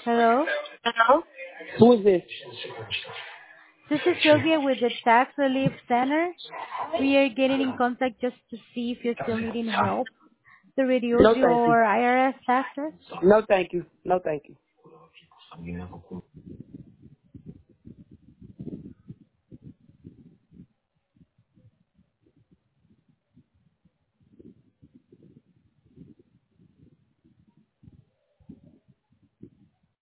Hello, Hello? Who is this? this is Sylvia with the Tax Relief Center. We are getting in contact just to see if you're still needing help to reduce No, thank you. your IRS taxes. No, thank you. No, thank you.